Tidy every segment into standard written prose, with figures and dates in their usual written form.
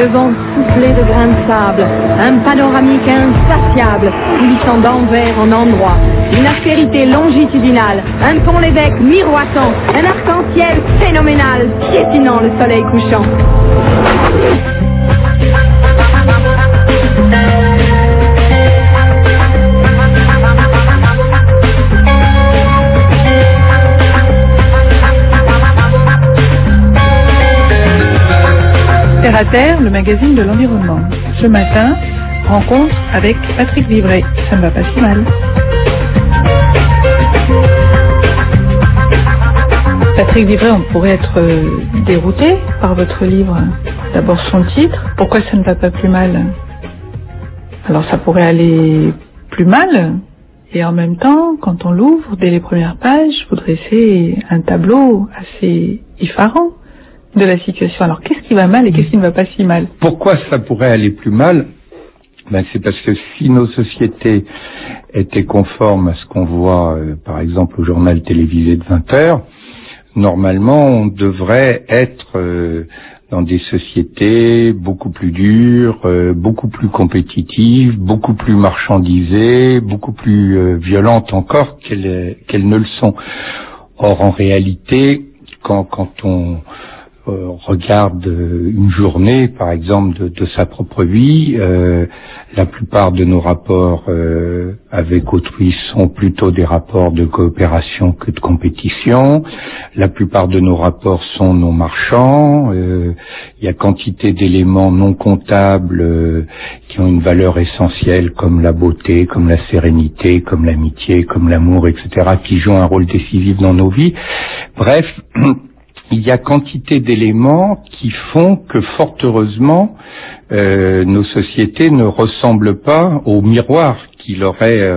le vent soufflé de grains de sable, un panoramique insatiable, coulissant d'envers en endroit, une aspérité longitudinale, un pont l'évêque miroitant, un arc-en-ciel phénoménal, piétinant le soleil couchant. Terre à Terre, le magazine de l'environnement. Ce matin, rencontre avec Patrick Vivray. Ça ne va pas si mal. Patrick Vivray, on pourrait être dérouté par votre livre. D'abord son titre, pourquoi ça ne va pas plus mal? Alors ça pourrait aller plus mal, et en même temps, quand on l'ouvre, dès les premières pages, vous dressez un tableau assez effarant de la situation. Alors qu'est-ce qui va mal et qu'est-ce qui ne va pas si mal? Pourquoi ça pourrait aller plus mal? C'est parce que si nos sociétés étaient conformes à ce qu'on voit, par exemple, au journal télévisé de 20h, normalement, on devrait être dans des sociétés beaucoup plus dures, beaucoup plus compétitives, beaucoup plus marchandisées, beaucoup plus violentes encore qu'elles ne le sont. Or, en réalité, quand on regarde une journée, par exemple, de sa propre vie, la plupart de nos rapports avec autrui sont plutôt des rapports de coopération que de compétition. La plupart de nos rapports sont non marchands. Il y a quantité d'éléments non comptables qui ont une valeur essentielle, comme la beauté, comme la sérénité, comme l'amitié, comme l'amour, etc., qui jouent un rôle décisif dans nos vies. Bref, il y a quantité d'éléments qui font que, fort heureusement, nos sociétés ne ressemblent pas au miroir qui leur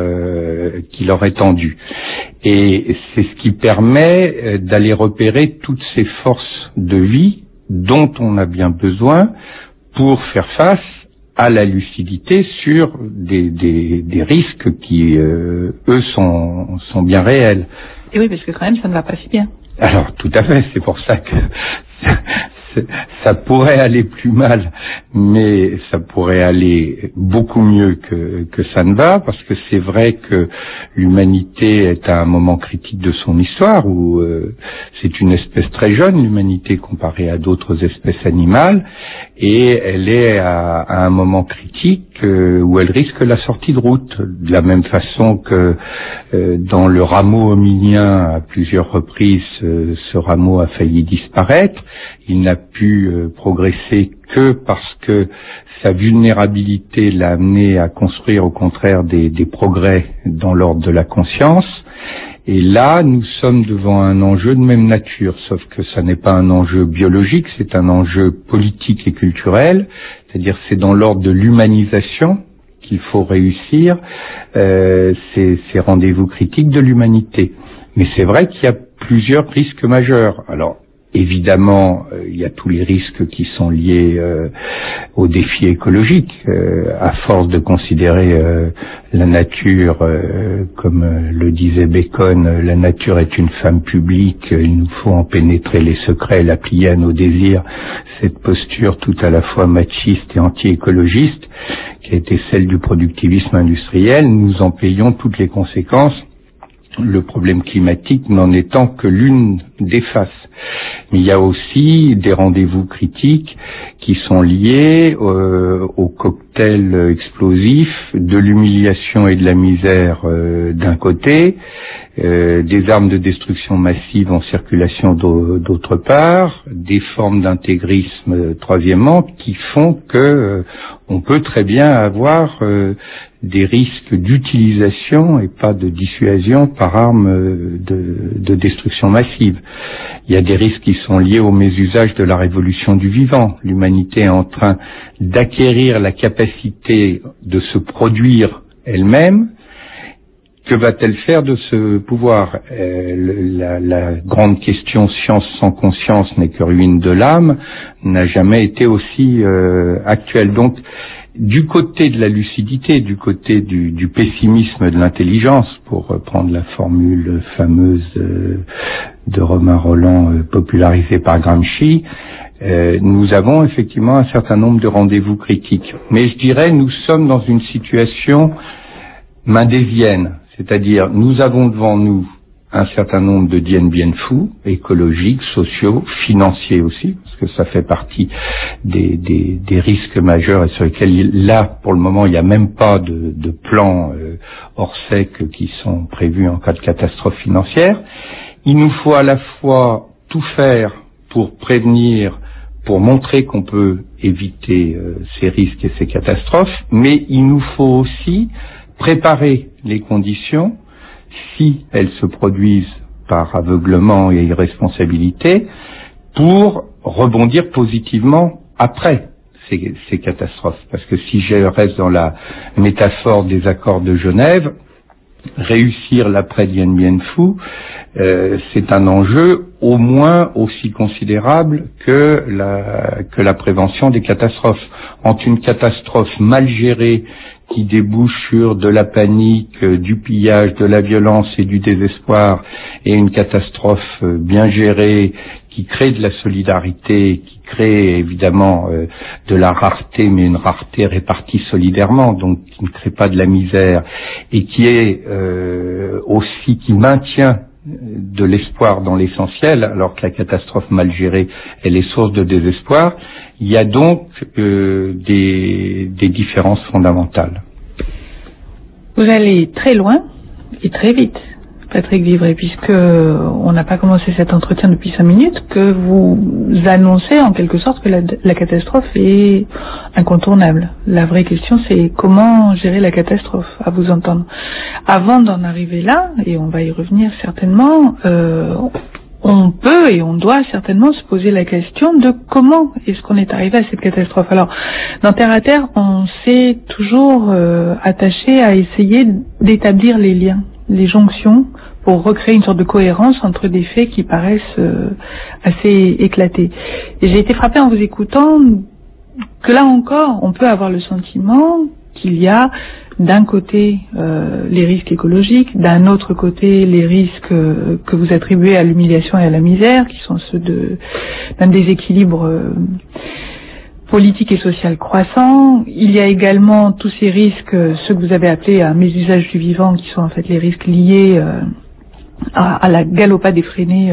est tendu. Et c'est ce qui permet d'aller repérer toutes ces forces de vie dont on a bien besoin pour faire face à la lucidité sur des risques qui, eux, sont bien réels. Et oui, parce que quand même, ça ne va pas si bien. Alors, tout à fait, c'est pour ça que ça pourrait aller plus mal, mais ça pourrait aller beaucoup mieux que ça ne va, parce que c'est vrai que l'humanité est à un moment critique de son histoire, où c'est une espèce très jeune, l'humanité, comparée à d'autres espèces animales, et elle est à un moment critique où elle risque la sortie de route, de la même façon que dans le rameau hominien, à plusieurs reprises, ce rameau a failli disparaître. Il n'a pu progresser que parce que sa vulnérabilité l'a amené à construire au contraire des progrès dans l'ordre de la conscience. Et là, nous sommes devant un enjeu de même nature, sauf que ça n'est pas un enjeu biologique, c'est un enjeu politique et culturel, c'est-à-dire c'est dans l'ordre de l'humanisation qu'il faut réussir ces rendez-vous critiques de l'humanité. Mais c'est vrai qu'il y a plusieurs risques majeurs. Alors, évidemment, il y a tous les risques qui sont liés aux défis écologiques. À force de considérer la nature, comme le disait Bacon, la nature est une femme publique, il nous faut en pénétrer les secrets, la plier à nos désirs. Cette posture tout à la fois machiste et anti-écologiste, qui a été celle du productivisme industriel, nous en payons toutes les conséquences. Le problème climatique n'en étant que l'une des faces. Mais il y a aussi des rendez-vous critiques qui sont liés au cocktail explosif de l'humiliation et de la misère d'un côté, des armes de destruction massive en circulation d'autre part, des formes d'intégrisme troisièmement, qui font que on peut très bien avoir des risques d'utilisation et pas de dissuasion par arme de destruction massive. Il y a des risques qui sont liés au mésusage de la révolution du vivant. L'humanité est en train d'acquérir la capacité de se produire elle-même. Que va-t-elle faire de ce pouvoir? La grande question science sans conscience n'est que ruine de l'âme n'a jamais été aussi actuelle. Donc, du côté de la lucidité, du côté du pessimisme de l'intelligence, pour reprendre la formule fameuse de Romain Rolland popularisée par Gramsci, nous avons effectivement un certain nombre de rendez-vous critiques. Mais je dirais, nous sommes dans une situation mendésienne, c'est-à-dire nous avons devant nous un certain nombre de Dien Bien Phu, écologiques, sociaux, financiers aussi, parce que ça fait partie des risques majeurs et sur lesquels, là, pour le moment, il n'y a même pas de plans Orsec qui sont prévus en cas de catastrophe financière. Il nous faut à la fois tout faire pour prévenir, pour montrer qu'on peut éviter ces risques et ces catastrophes, mais il nous faut aussi préparer les conditions, si elles se produisent par aveuglement et irresponsabilité, pour rebondir positivement après ces catastrophes. Parce que si je reste dans la métaphore des accords de Genève, réussir l'après Dien Bien Phu, c'est un enjeu au moins aussi considérable que la prévention des catastrophes. Entre une catastrophe mal gérée qui débouche sur de la panique, du pillage, de la violence et du désespoir, et une catastrophe bien gérée qui crée de la solidarité, qui crée évidemment de la rareté, mais une rareté répartie solidairement, donc qui ne crée pas de la misère, et qui est aussi qui maintient de l'espoir dans l'essentiel, alors que la catastrophe mal gérée, elle est source de désespoir. Il y a donc des différences fondamentales. Vous allez très loin et très vite, Patrick Vivray, puisque on n'a pas commencé cet entretien depuis 5 minutes, que vous annoncez en quelque sorte que la catastrophe est incontournable. La vraie question, c'est comment gérer la catastrophe, à vous entendre. Avant d'en arriver là, et on va y revenir certainement, on peut et on doit certainement se poser la question de comment est-ce qu'on est arrivé à cette catastrophe. Alors, dans Terre à Terre, on s'est toujours attaché à essayer d'établir les liens, les jonctions, pour recréer une sorte de cohérence entre des faits qui paraissent assez éclatés. Et j'ai été frappée en vous écoutant que là encore, on peut avoir le sentiment qu'il y a d'un côté les risques écologiques, d'un autre côté les risques que vous attribuez à l'humiliation et à la misère, qui sont ceux d'un déséquilibre politique et social croissant. Il y a également tous ces risques, ceux que vous avez appelés à mésusage du vivant, qui sont en fait les risques liés à la galopade effrénée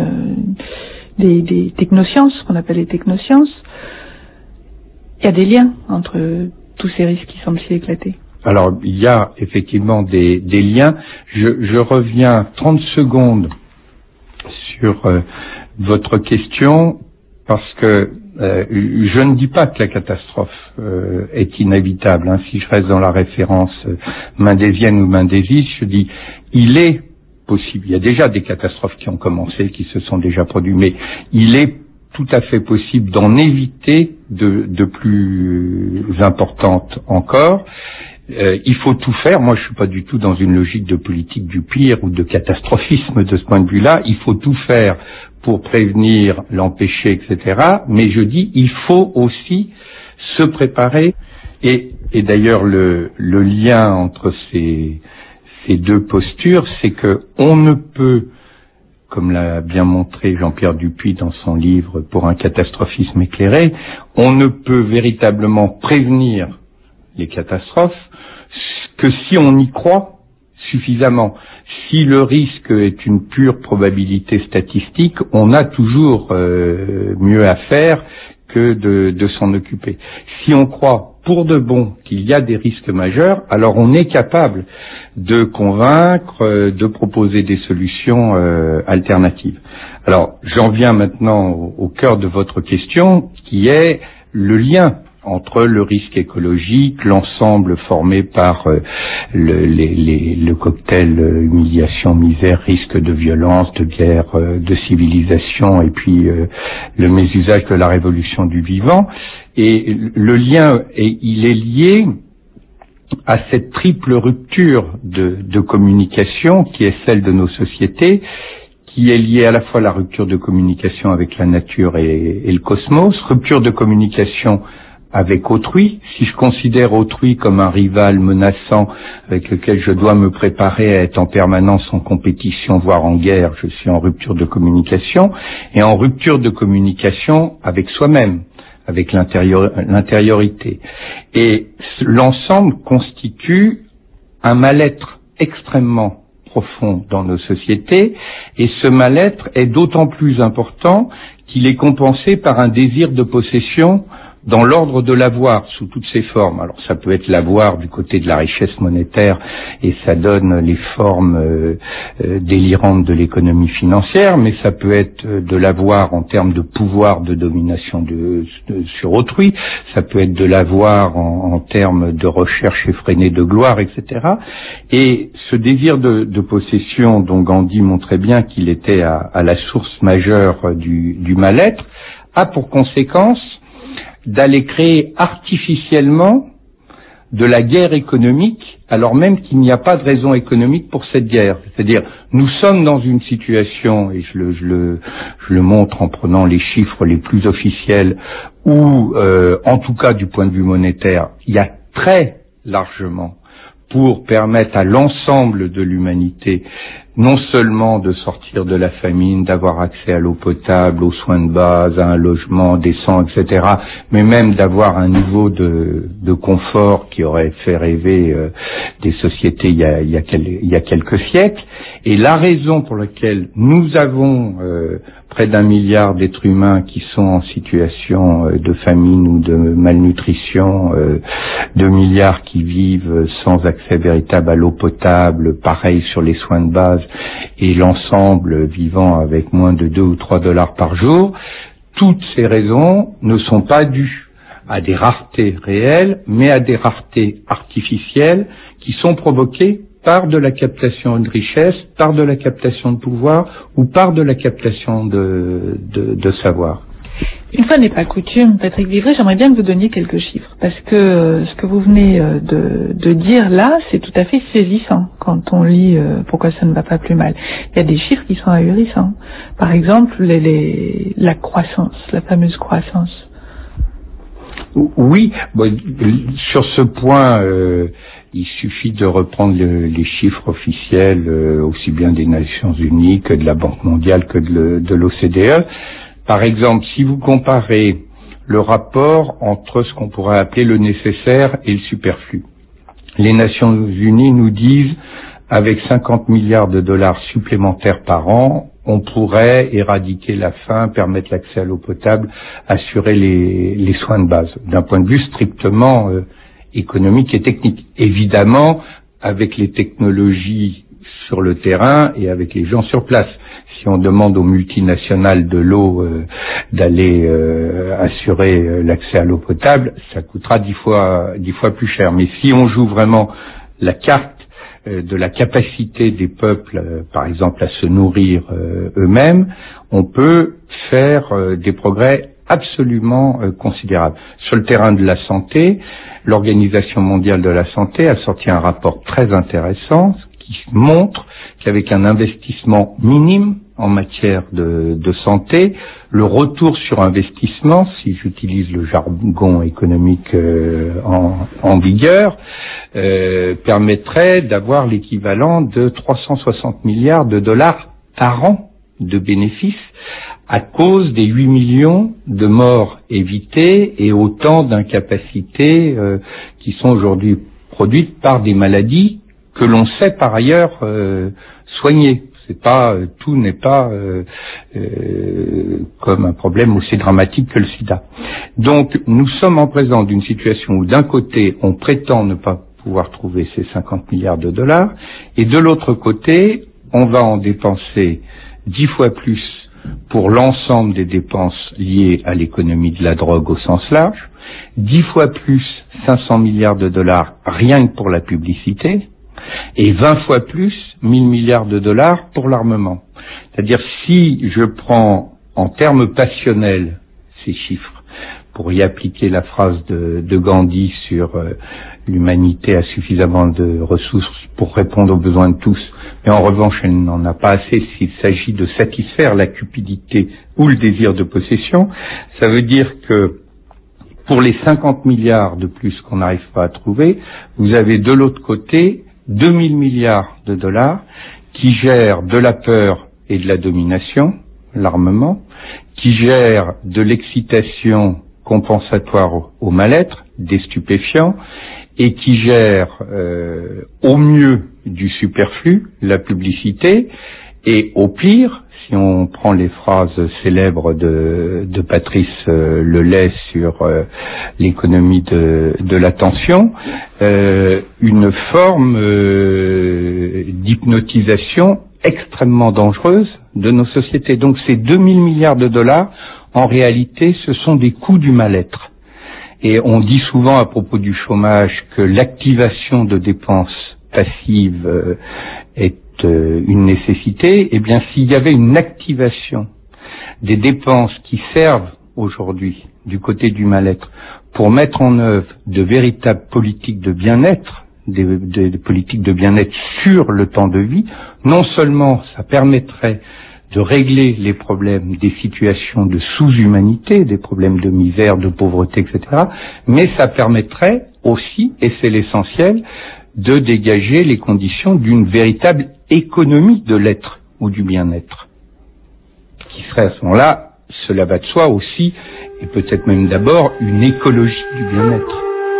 des technosciences, qu'on appelle les technosciences. Il y a des liens entre tous ces risques qui semblent si éclatés. Alors, il y a effectivement des liens. Je reviens 30 secondes sur votre question, parce que je ne dis pas que la catastrophe est inévitable. Hein. Si je reste dans la référence mendésienne ou mendésiste, je dis il est possible. Il y a déjà des catastrophes qui ont commencé, qui se sont déjà produites, mais il est tout à fait possible d'en éviter de plus importantes encore. Il faut tout faire. Moi, je suis pas du tout dans une logique de politique du pire ou de catastrophisme de ce point de vue-là. Il faut tout faire pour prévenir, l'empêcher, etc. Mais je dis, il faut aussi se préparer. Et d'ailleurs, le lien entre ces deux postures, c'est que on ne peut, comme l'a bien montré Jean-Pierre Dupuy dans son livre Pour un catastrophisme éclairé, on ne peut véritablement prévenir les catastrophes que si on y croit suffisamment. Si le risque est une pure probabilité statistique, on a toujours mieux à faire que de s'en occuper. Si on croit pour de bon qu'il y a des risques majeurs, alors on est capable de convaincre, de proposer des solutions alternatives. Alors, j'en viens maintenant au cœur de votre question, qui est le lien entre le risque écologique, l'ensemble formé par le cocktail humiliation, misère, risque de violence, de guerre, de civilisation, et puis le mésusage de la révolution du vivant. Et le lien, il est lié à cette triple rupture de communication qui est celle de nos sociétés, qui est liée à la fois à la rupture de communication avec la nature et le cosmos, rupture de communication avec autrui. Si je considère autrui comme un rival menaçant avec lequel je dois me préparer à être en permanence en compétition, voire en guerre, je suis en rupture de communication, et en rupture de communication avec soi-même, avec l'intériorité. Et l'ensemble constitue un mal-être extrêmement profond dans nos sociétés, et ce mal-être est d'autant plus important qu'il est compensé par un désir de possession dans l'ordre de l'avoir, sous toutes ses formes. Alors ça peut être l'avoir du côté de la richesse monétaire, et ça donne les formes délirantes de l'économie financière, mais ça peut être de l'avoir en termes de pouvoir de domination sur autrui, ça peut être de l'avoir en termes de recherche effrénée de gloire, etc. Et ce désir de possession, dont Gandhi montrait bien qu'il était à la source majeure du mal-être, a pour conséquence d'aller créer artificiellement de la guerre économique, alors même qu'il n'y a pas de raison économique pour cette guerre. C'est-à-dire, nous sommes dans une situation, et je le montre en prenant les chiffres les plus officiels, où, en tout cas du point de vue monétaire, il y a très largement pour permettre à l'ensemble de l'humanité non seulement de sortir de la famine, d'avoir accès à l'eau potable, aux soins de base, à un logement décent, etc., mais même d'avoir un niveau de confort qui aurait fait rêver des sociétés il y a quelques siècles. Et la raison pour laquelle nous avons près d'1 milliard d'êtres humains qui sont en situation de famine ou de malnutrition, 2 milliards qui vivent sans accès véritable à l'eau potable, pareil sur les soins de base, et l'ensemble vivant avec moins de 2 ou 3 dollars par jour, toutes ces raisons ne sont pas dues à des raretés réelles, mais à des raretés artificielles qui sont provoquées par de la captation de richesse, par de la captation de pouvoir ou par de la captation de savoir. Une fois n'est pas coutume, Patrick Vivray, j'aimerais bien que vous donniez quelques chiffres, parce que ce que vous venez de dire là, c'est tout à fait saisissant quand on lit pourquoi ça ne va pas plus mal. Il y a des chiffres qui sont ahurissants. Par exemple, la croissance, la fameuse croissance. Oui, bon, sur ce point, il suffit de reprendre les chiffres officiels, aussi bien des Nations Unies que de la Banque mondiale que de l'OCDE. Par exemple, si vous comparez le rapport entre ce qu'on pourrait appeler le nécessaire et le superflu, les Nations Unies nous disent, avec 50 milliards de dollars supplémentaires par an, on pourrait éradiquer la faim, permettre l'accès à l'eau potable, assurer les soins de base, d'un point de vue strictement économique et technique. Évidemment, avec les technologies sur le terrain et avec les gens sur place. Si on demande aux multinationales de l'eau d'aller assurer l'accès à l'eau potable, ça coûtera 10 fois plus cher. Mais si on joue vraiment la carte de la capacité des peuples, par exemple, à se nourrir eux-mêmes, on peut faire des progrès absolument considérables. Sur le terrain de la santé, l'Organisation mondiale de la santé a sorti un rapport très intéressant qui montre qu'avec un investissement minime en matière de santé, le retour sur investissement, si j'utilise le jargon économique en vigueur, permettrait d'avoir l'équivalent de 360 milliards de dollars par an de bénéfices à cause des 8 millions de morts évitées et autant d'incapacités qui sont aujourd'hui produites par des maladies que l'on sait par ailleurs soigner. Tout n'est pas comme un problème aussi dramatique que le sida. Donc nous sommes en présence d'une situation où d'un côté on prétend ne pas pouvoir trouver ces 50 milliards de dollars et de l'autre côté on va en dépenser 10 fois plus pour l'ensemble des dépenses liées à l'économie de la drogue au sens large, 10 fois plus 500 milliards de dollars rien que pour la publicité, et 20 fois plus 1000 milliards de dollars pour l'armement. C'est-à-dire, si je prends en termes passionnels ces chiffres, pour y appliquer la phrase de Gandhi sur l'humanité a suffisamment de ressources pour répondre aux besoins de tous, mais en revanche elle n'en a pas assez s'il s'agit de satisfaire la cupidité ou le désir de possession, ça veut dire que pour les 50 milliards de plus qu'on n'arrive pas à trouver, vous avez de l'autre côté 2000 milliards de dollars qui gèrent de la peur et de la domination, l'armement, qui gèrent de l'excitation compensatoire au mal-être, des stupéfiants, et qui gèrent au mieux du superflu, la publicité, et au pire, si on prend les phrases célèbres de Patrice Lelay sur l'économie de l'attention, une forme d'hypnotisation extrêmement dangereuse de nos sociétés. Donc ces 2000 milliards de dollars, en réalité, ce sont des coûts du mal-être. Et on dit souvent à propos du chômage que l'activation de dépenses passives est une nécessité. Eh bien, s'il y avait une activation des dépenses qui servent aujourd'hui du côté du mal-être pour mettre en œuvre de véritables politiques de bien-être, des politiques de bien-être sur le temps de vie, non seulement ça permettrait de régler les problèmes des situations de sous-humanité, des problèmes de misère, de pauvreté, etc., mais ça permettrait aussi, et c'est l'essentiel, de dégager les conditions d'une véritable économie de l'être ou du bien-être, qui serait à ce moment-là, cela va de soi aussi, et peut-être même d'abord, une écologie du bien-être.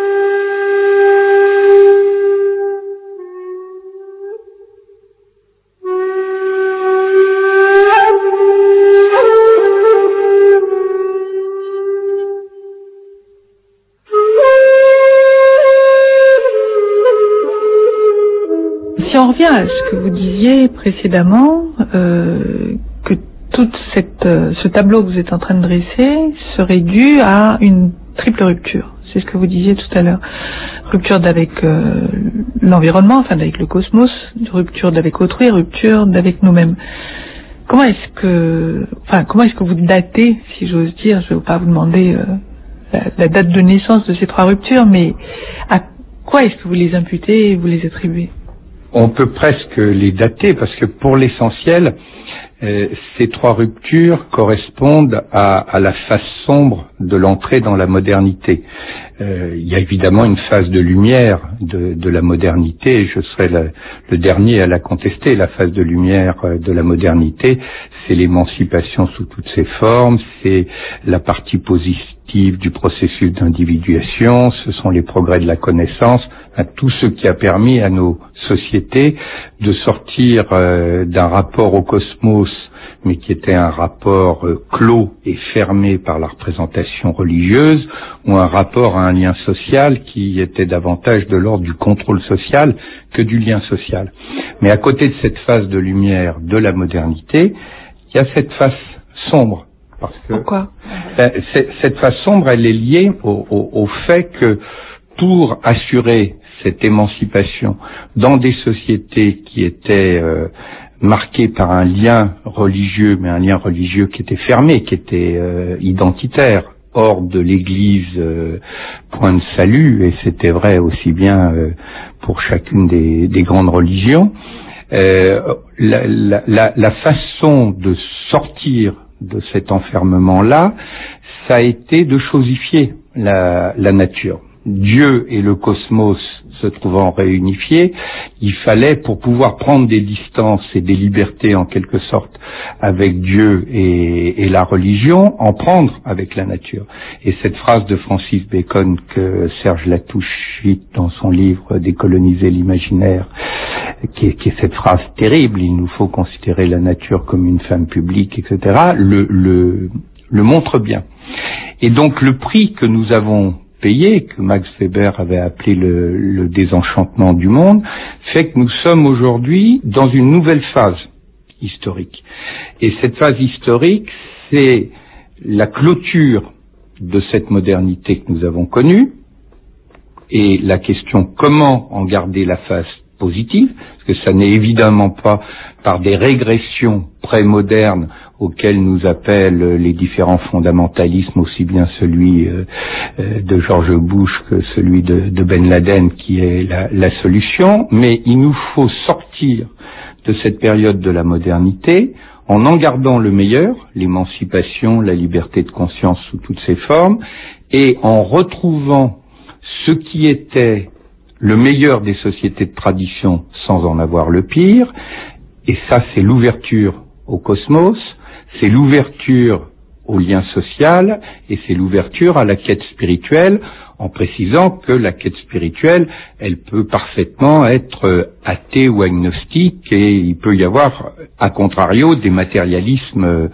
Si on revient à ce que vous disiez précédemment, que tout ce tableau que vous êtes en train de dresser serait dû à une triple rupture. C'est ce que vous disiez tout à l'heure. Rupture d'avec l'environnement, enfin d'avec le cosmos, rupture d'avec autrui, rupture d'avec nous-mêmes. Comment est-ce que vous datez, si j'ose dire, je ne vais pas vous demander la date de naissance de ces trois ruptures, mais à quoi est-ce que vous les imputez et vous les attribuez ? On peut presque les dater parce que pour l'essentiel, ces trois ruptures correspondent à la phase sombre de l'entrée dans la modernité. Il y a évidemment une phase de lumière de la modernité, et je serai le dernier à la contester. La phase de lumière de la modernité, c'est l'émancipation sous toutes ses formes, c'est la partie positive du processus d'individuation, ce sont les progrès de la connaissance, tout ce qui a permis à nos sociétés de sortir d'un rapport au cosmos, mais qui était un rapport clos et fermé par la représentation religieuse, ou un rapport à un lien social qui était davantage de l'ordre du contrôle social que du lien social. Mais à côté de cette phase de lumière de la modernité, il y a cette phase sombre. Parce que pourquoi ? Cette phase sombre, elle est liée au fait que pour assurer cette émancipation dans des sociétés qui étaient marquées par un lien religieux, mais un lien religieux qui était fermé, qui était identitaire, hors de l'Église, point de salut, et c'était vrai aussi bien pour chacune des grandes religions, la façon de sortir de cet enfermement-là, ça a été de chosifier la nature. Dieu et le cosmos se trouvant réunifiés, il fallait, pour pouvoir prendre des distances et des libertés en quelque sorte avec Dieu et la religion, en prendre avec la nature. Et cette phrase de Francis Bacon que Serge Latouche cite dans son livre Décoloniser l'imaginaire, qui est cette phrase terrible, il nous faut considérer la nature comme une femme publique, etc., le montre bien. Et donc le prix que nous avons payé, que Max Weber avait appelé le désenchantement du monde, fait que nous sommes aujourd'hui dans une nouvelle phase historique. Et cette phase historique, c'est la clôture de cette modernité que nous avons connue, et la question comment en garder la face positive, parce que ça n'est évidemment pas par des régressions pré-modernes auxquels nous appellent les différents fondamentalismes, aussi bien celui de George Bush que celui de Ben Laden qui est la solution, mais il nous faut sortir de cette période de la modernité en gardant le meilleur, l'émancipation, la liberté de conscience sous toutes ses formes, et en retrouvant ce qui était le meilleur des sociétés de tradition sans en avoir le pire, et ça c'est l'ouverture au cosmos, c'est l'ouverture au lien social, et c'est l'ouverture à la quête spirituelle, en précisant que la quête spirituelle, elle peut parfaitement être athée ou agnostique, et il peut y avoir, à contrario, des matérialismes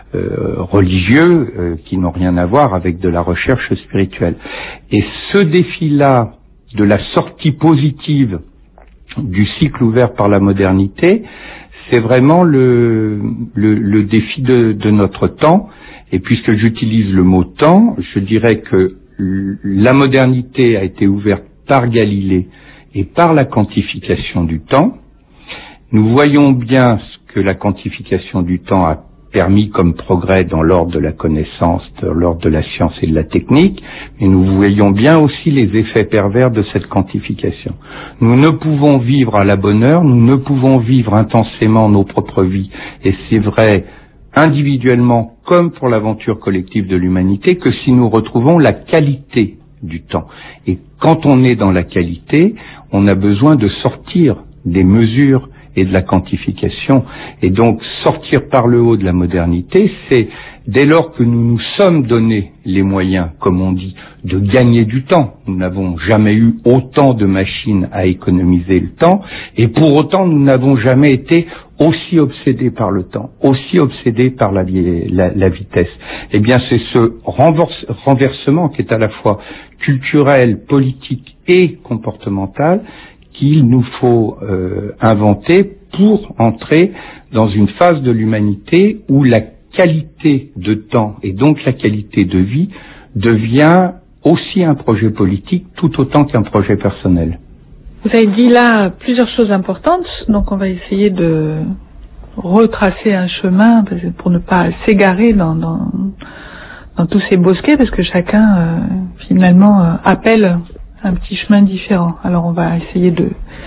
religieux qui n'ont rien à voir avec de la recherche spirituelle. Et ce défi-là de la sortie positive du cycle ouvert par la modernité, c'est vraiment le défi de notre temps. Et puisque j'utilise le mot temps, je dirais que la modernité a été ouverte par Galilée et par la quantification du temps. Nous voyons bien ce que la quantification du temps a permis comme progrès dans l'ordre de la connaissance, dans l'ordre de la science et de la technique, mais nous voyons bien aussi les effets pervers de cette quantification. Nous ne pouvons vivre à la bonne heure, nous ne pouvons vivre intensément nos propres vies, et c'est vrai individuellement comme pour l'aventure collective de l'humanité, que si nous retrouvons la qualité du temps. Et quand on est dans la qualité, on a besoin de sortir des mesures et de la quantification. Et donc sortir par le haut de la modernité, c'est dès lors que nous nous sommes donné les moyens, comme on dit, de gagner du temps. Nous n'avons jamais eu autant de machines à économiser le temps, et pour autant nous n'avons jamais été aussi obsédés par le temps, aussi obsédés par la vitesse. Eh bien c'est ce renversement qui est à la fois culturel, politique et comportemental qu'il nous faut inventer pour entrer dans une phase de l'humanité où la qualité de temps et donc la qualité de vie devient aussi un projet politique tout autant qu'un projet personnel. Vous avez dit là plusieurs choses importantes, donc on va essayer de retracer un chemin pour ne pas s'égarer dans tous ces bosquets, parce que chacun finalement appelle un petit chemin différent. Alors on va essayer de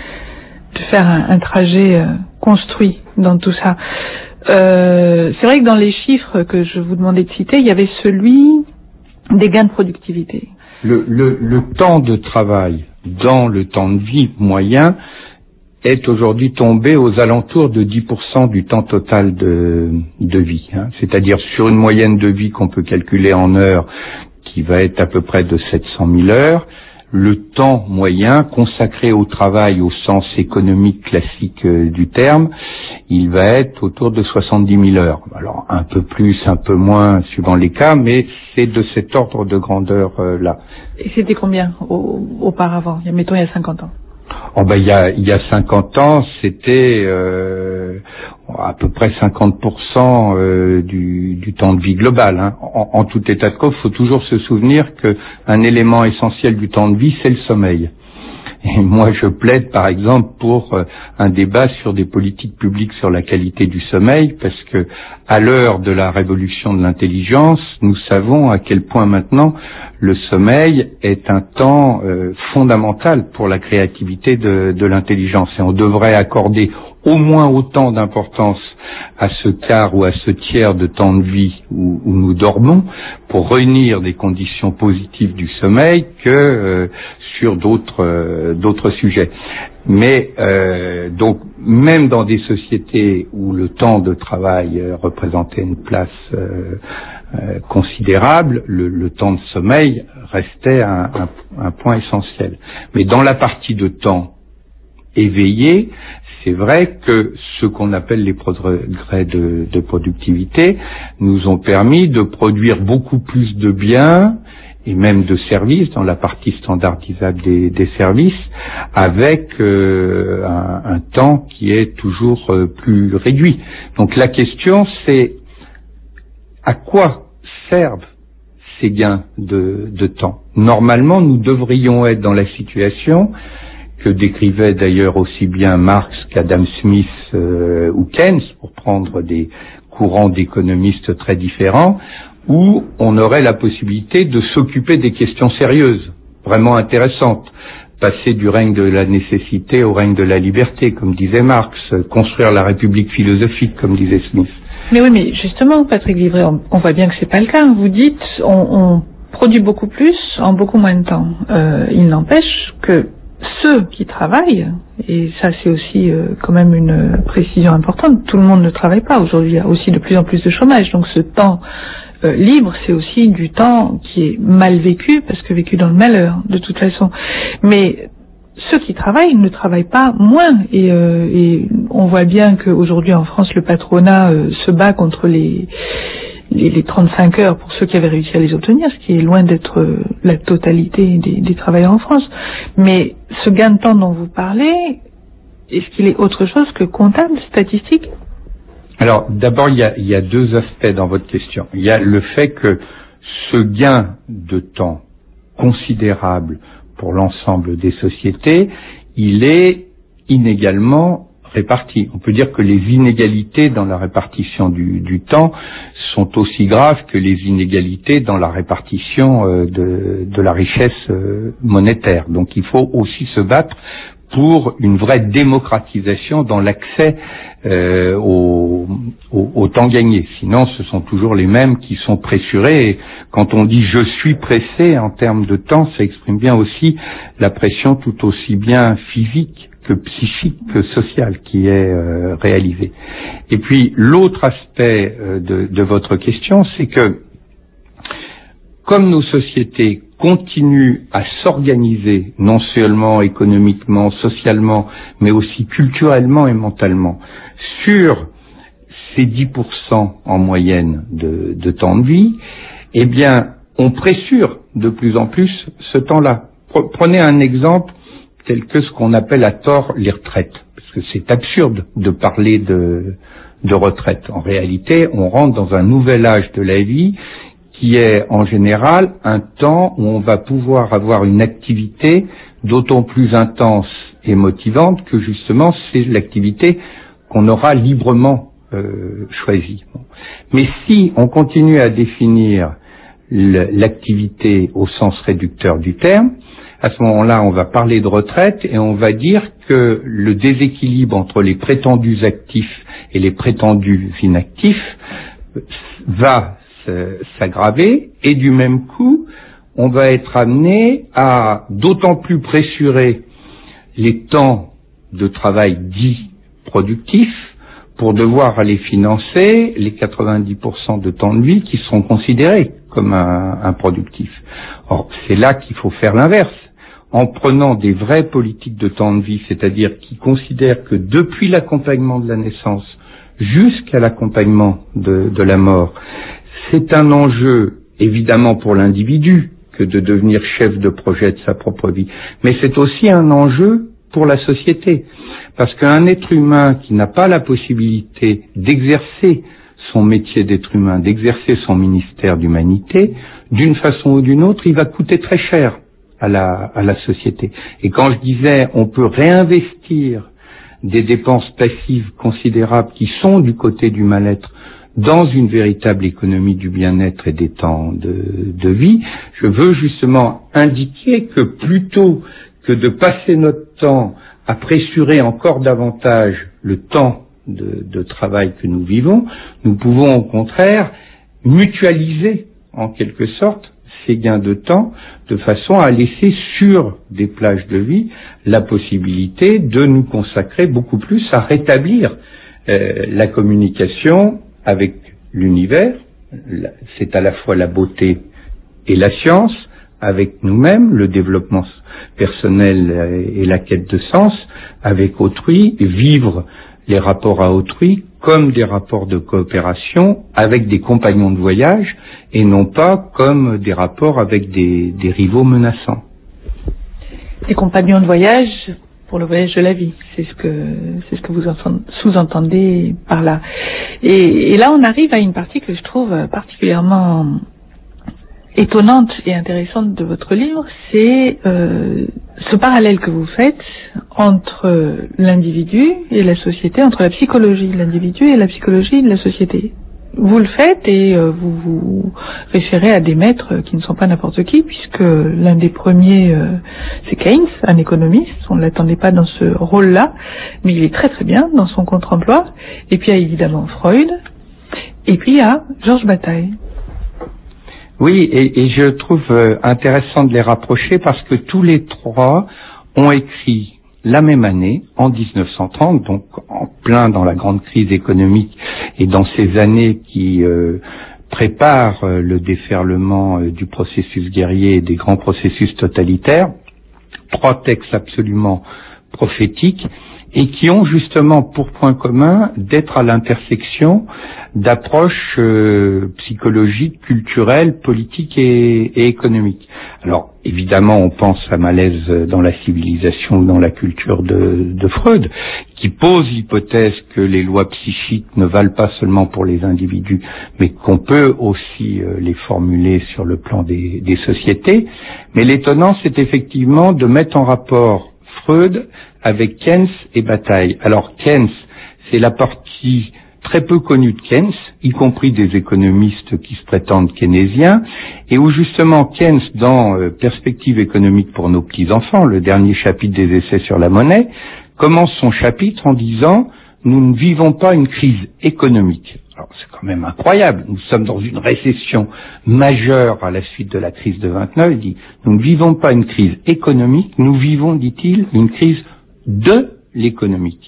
faire un trajet construit dans tout ça. C'est vrai que dans les chiffres que je vous demandais de citer, il y avait celui des gains de productivité. Le temps de travail dans le temps de vie moyen est aujourd'hui tombé aux alentours de 10% du temps total de vie. C'est-à-dire sur une moyenne de vie qu'on peut calculer en heures, qui va être à peu près de 700 000 heures, le temps moyen consacré au travail au sens économique classique du terme, il va être autour de 70 000 heures. Alors un peu plus, un peu moins suivant les cas, mais c'est de cet ordre de grandeur-là. Et c'était combien auparavant, mettons il y a 50 ans? Oh ben il y a 50 ans, c'était à peu près 50% du temps de vie global. En tout état de cause, il faut toujours se souvenir qu'un élément essentiel du temps de vie, c'est le sommeil. Et moi, je plaide, par exemple, pour un débat sur des politiques publiques sur la qualité du sommeil, parce que à l'heure de la révolution de l'intelligence, nous savons à quel point maintenant le sommeil est un temps fondamental pour la créativité de l'intelligence. Et on devrait accorder au moins autant d'importance à ce quart ou à ce tiers de temps de vie où nous dormons pour réunir des conditions positives du sommeil que sur d'autres sujets. Mais donc même dans des sociétés où le temps de travail représentait une place considérable, le temps de sommeil restait un point essentiel. Mais dans la partie de temps éveillé, c'est vrai que ce qu'on appelle les progrès de productivité nous ont permis de produire beaucoup plus de biens et même de services dans la partie standardisable des services, avec un temps qui est toujours plus réduit. Donc la question c'est à quoi servent ces gains de temps? Normalement, nous devrions être dans la situation que décrivait d'ailleurs aussi bien Marx qu'Adam Smith ou Keynes, pour prendre des courants d'économistes très différents, où on aurait la possibilité de s'occuper des questions sérieuses, vraiment intéressantes, passer du règne de la nécessité au règne de la liberté, comme disait Marx, construire la République philosophique, comme disait Smith. Mais oui, mais justement, Patrick Livret, on voit bien que c'est pas le cas. Vous dites, on produit beaucoup plus en beaucoup moins de temps. Il n'empêche que ceux qui travaillent, et ça c'est aussi quand même une précision importante, tout le monde ne travaille pas aujourd'hui, il y a aussi de plus en plus de chômage, donc ce temps libre c'est aussi du temps qui est mal vécu, parce que vécu dans le malheur de toute façon. Mais ceux qui travaillent ne travaillent pas moins, et on voit bien qu'aujourd'hui en France le patronat se bat contre les 35 heures pour ceux qui avaient réussi à les obtenir, ce qui est loin d'être la totalité des travailleurs en France. Mais ce gain de temps dont vous parlez, est-ce qu'il est autre chose que comptable, statistique? Alors, d'abord, il y a deux aspects dans votre question. Il y a le fait que ce gain de temps considérable pour l'ensemble des sociétés, il est inégalement répartis. On peut dire que les inégalités dans la répartition du temps sont aussi graves que les inégalités dans la répartition de la richesse monétaire. Donc il faut aussi se battre pour une vraie démocratisation dans l'accès au temps gagné. Sinon, ce sont toujours les mêmes qui sont pressurés. Et quand on dit « je suis pressé » en termes de temps, ça exprime bien aussi la pression tout aussi bien physique que psychique, que sociale qui est réalisée. Et puis, l'autre aspect de votre question, c'est que comme nos sociétés continuent à s'organiser, non seulement économiquement, socialement, mais aussi culturellement et mentalement, sur ces 10% en moyenne de temps de vie, eh bien, on pressure de plus en plus ce temps-là. Prenez un exemple tel que ce qu'on appelle à tort les retraites, parce que c'est absurde de parler de retraite. En réalité, on rentre dans un nouvel âge de la vie qui est en général un temps où on va pouvoir avoir une activité d'autant plus intense et motivante que justement c'est l'activité qu'on aura librement choisie. Mais si on continue à définir l'activité au sens réducteur du terme, à ce moment-là, on va parler de retraite et on va dire que le déséquilibre entre les prétendus actifs et les prétendus inactifs va s'aggraver, et du même coup, on va être amené à d'autant plus pressurer les temps de travail dits productifs pour devoir aller financer les 90% de temps de vie qui seront considérés comme improductifs. Or, c'est là qu'il faut faire l'inverse. En prenant des vraies politiques de temps de vie, c'est-à-dire qui considèrent que depuis l'accompagnement de la naissance jusqu'à l'accompagnement de la mort, c'est un enjeu évidemment pour l'individu que de devenir chef de projet de sa propre vie, mais c'est aussi un enjeu pour la société, parce qu'un être humain qui n'a pas la possibilité d'exercer son métier d'être humain, d'exercer son ministère d'humanité, d'une façon ou d'une autre, il va coûter très cher à la société. Et quand je disais on peut réinvestir des dépenses passives considérables qui sont du côté du mal-être dans une véritable économie du bien-être et des temps de vie, je veux justement indiquer que plutôt que de passer notre temps à pressurer encore davantage le temps de travail que nous vivons, nous pouvons au contraire mutualiser en quelque sorte ces gains de temps de façon à laisser sur des plages de vie la possibilité de nous consacrer beaucoup plus à rétablir la communication avec l'univers, c'est à la fois la beauté et la science, avec nous-mêmes, le développement personnel et la quête de sens, avec autrui, vivre les rapports à autrui comme des rapports de coopération avec des compagnons de voyage et non pas comme des rapports avec des rivaux menaçants. Des compagnons de voyage pour le voyage de la vie, c'est ce que vous sous-entendez par là. Et là, on arrive à une partie que je trouve particulièrement étonnante et intéressante de votre livre, c'est ce parallèle que vous faites entre l'individu et la société, entre la psychologie de l'individu et la psychologie de la société. Vous le faites et vous vous référez à des maîtres qui ne sont pas n'importe qui, puisque l'un des premiers, c'est Keynes, un économiste. On ne l'attendait pas dans ce rôle-là, mais il est très très bien dans son contre-emploi. Et puis il y a évidemment Freud, et puis il y a Georges Bataille. Oui, et je trouve intéressant de les rapprocher parce que tous les trois ont écrit la même année, en 1930, donc en plein dans la grande crise économique et dans ces années qui préparent le déferlement du processus guerrier et des grands processus totalitaires, trois textes absolument prophétiques et qui ont justement pour point commun d'être à l'intersection d'approches psychologiques, culturelles, politiques et économiques. Alors, évidemment, on pense à Malaise dans la civilisation ou dans la culture de Freud, qui pose l'hypothèse que les lois psychiques ne valent pas seulement pour les individus, mais qu'on peut aussi les formuler sur le plan des sociétés. Mais l'étonnant, c'est effectivement de mettre en rapport Freud avec Keynes et Bataille. Alors Keynes, c'est la partie très peu connue de Keynes, y compris des économistes qui se prétendent keynésiens, et où justement Keynes, dans Perspective économique pour nos petits-enfants, le dernier chapitre des essais sur la monnaie, commence son chapitre en disant « Nous ne vivons pas une crise économique ». Alors c'est quand même incroyable, nous sommes dans une récession majeure à la suite de la crise de 29, il dit « Nous ne vivons pas une crise économique, nous vivons, dit-il, une crise de l'économique ».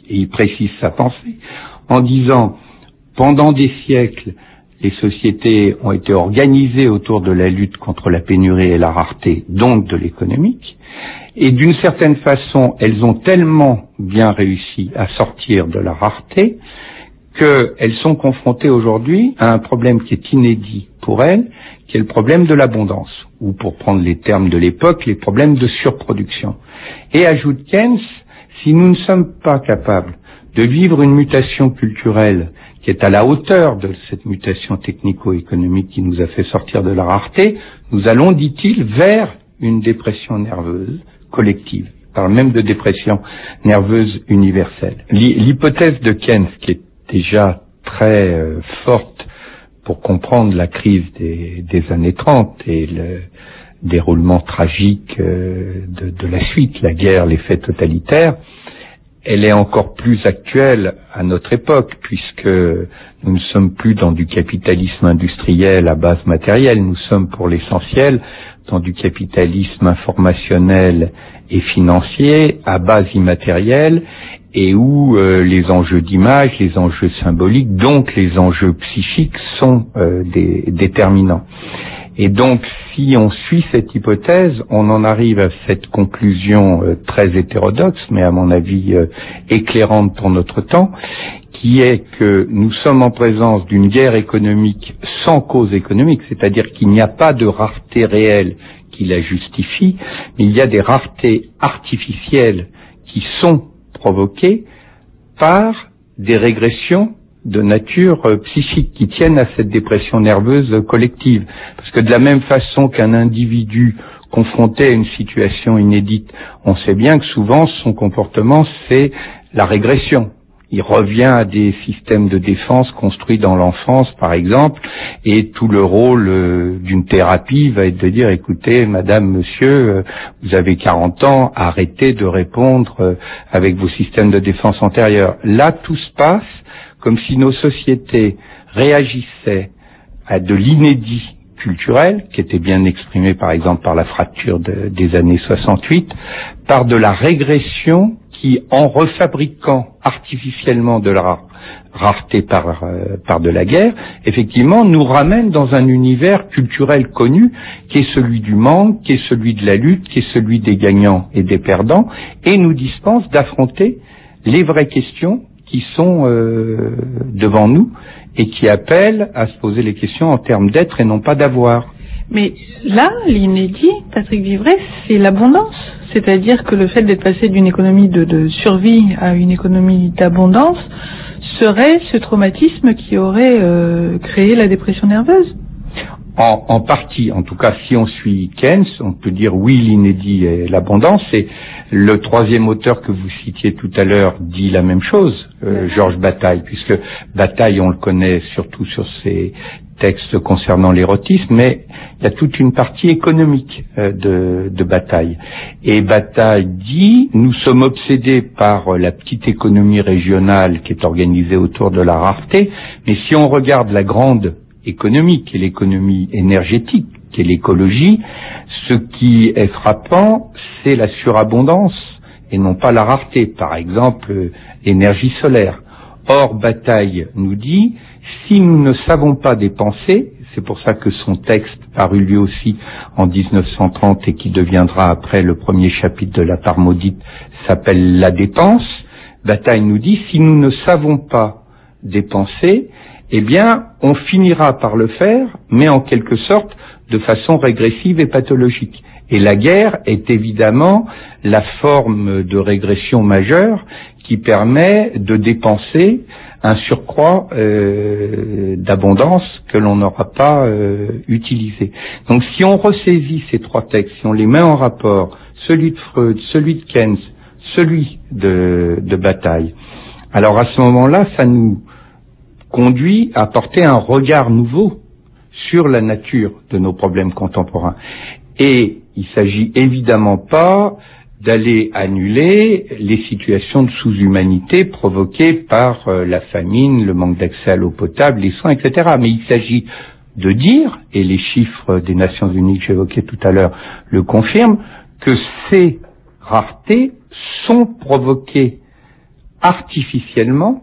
Et il précise sa pensée en disant « Pendant des siècles, les sociétés ont été organisées autour de la lutte contre la pénurie et la rareté, donc de l'économique, et d'une certaine façon, elles ont tellement bien réussi à sortir de la rareté qu'elles sont confrontées aujourd'hui à un problème qui est inédit pour elles, qui est le problème de l'abondance, ou pour prendre les termes de l'époque, les problèmes de surproduction. Et ajoute Keynes, si nous ne sommes pas capables de vivre une mutation culturelle qui est à la hauteur de cette mutation technico-économique qui nous a fait sortir de la rareté, nous allons, dit-il, vers une dépression nerveuse collective. Il parle même de dépression nerveuse universelle. L'hypothèse de Keynes, qui est déjà très forte pour comprendre la crise des années 30 et le déroulement tragique de la suite, la guerre, les faits totalitaires, elle est encore plus actuelle à notre époque, puisque nous ne sommes plus dans du capitalisme industriel à base matérielle, nous sommes pour l'essentiel dans du capitalisme informationnel et financier à base immatérielle, et où les enjeux d'image, les enjeux symboliques, donc les enjeux psychiques sont déterminants. Et donc, si on suit cette hypothèse, on en arrive à cette conclusion très hétérodoxe, mais à mon avis éclairante pour notre temps, qui est que nous sommes en présence d'une guerre économique sans cause économique, c'est-à-dire qu'il n'y a pas de rareté réelle qui la justifie, mais il y a des raretés artificielles qui sont provoquées par des régressions de nature psychique qui tiennent à cette dépression nerveuse collective. Parce que de la même façon qu'un individu confronté à une situation inédite, on sait bien que souvent son comportement c'est la régression. Il revient à des systèmes de défense construits dans l'enfance, par exemple, et tout le rôle d'une thérapie va être de dire, écoutez, madame, monsieur, vous avez 40 ans, arrêtez de répondre avec vos systèmes de défense antérieurs. Là, tout se passe comme si nos sociétés réagissaient à de l'inédit culturel, qui était bien exprimé par exemple par la fracture des années 68, par de la régression qui, en refabriquant artificiellement de la rareté par de la guerre, effectivement nous ramène dans un univers culturel connu qui est celui du manque, qui est celui de la lutte, qui est celui des gagnants et des perdants, et nous dispense d'affronter les vraies questions qui sont devant nous et qui appellent à se poser les questions en termes d'être et non pas d'avoir. Mais là, l'inédit, Patrick Vivray, c'est l'abondance. C'est-à-dire que le fait d'être passé d'une économie de survie à une économie d'abondance serait ce traumatisme qui aurait créé la dépression nerveuse. En partie, en tout cas, si on suit Keynes, on peut dire oui, l'inédit et l'abondance. Et le troisième auteur que vous citiez tout à l'heure dit la même chose, Georges Bataille, puisque Bataille, on le connaît surtout sur ses textes concernant l'érotisme, mais il y a toute une partie économique de Bataille. Et Bataille dit, nous sommes obsédés par la petite économie régionale qui est organisée autour de la rareté, mais si on regarde la grande économique et l'économie énergétique qu'est l'écologie, ce qui est frappant, c'est la surabondance et non pas la rareté. Par exemple, l'énergie solaire. Or, Bataille nous dit, si nous ne savons pas dépenser, c'est pour ça que son texte, paru lui aussi en 1930 et qui deviendra après le premier chapitre de La part maudite, s'appelle La dépense. Bataille nous dit, si nous ne savons pas dépenser, eh bien, on finira par le faire, mais en quelque sorte de façon régressive et pathologique. Et la guerre est évidemment la forme de régression majeure qui permet de dépenser un surcroît d'abondance que l'on n'aura pas utilisé. Donc si on ressaisit ces trois textes, si on les met en rapport, celui de Freud, celui de Keynes, celui de Bataille, alors à ce moment-là, ça nous conduit à porter un regard nouveau sur la nature de nos problèmes contemporains. Et il ne s'agit évidemment pas d'aller annuler les situations de sous-humanité provoquées par la famine, le manque d'accès à l'eau potable, les soins, etc. Mais il s'agit de dire, et les chiffres des Nations Unies que j'évoquais tout à l'heure le confirment, que ces raretés sont provoquées artificiellement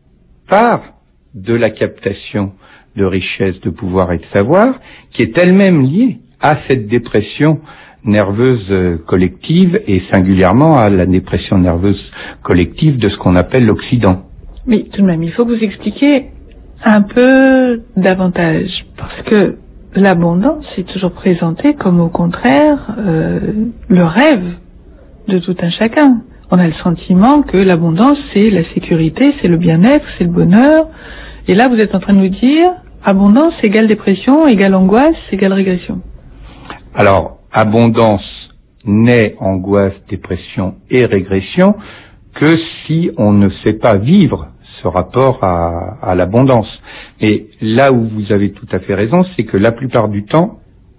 par de la captation de richesses, de pouvoir et de savoir, qui est elle-même liée à cette dépression nerveuse collective et singulièrement à la dépression nerveuse collective de ce qu'on appelle l'Occident. Mais tout de même, il faut que vous expliquiez un peu davantage, parce que l'abondance est toujours présentée comme au contraire le rêve de tout un chacun. On a le sentiment que l'abondance, c'est la sécurité, c'est le bien-être, c'est le bonheur. Et là, vous êtes en train de nous dire, abondance égale dépression, égale angoisse, égale régression. Alors, abondance naît angoisse, dépression et régression que si on ne sait pas vivre ce rapport à l'abondance. Et là où vous avez tout à fait raison, c'est que la plupart du temps,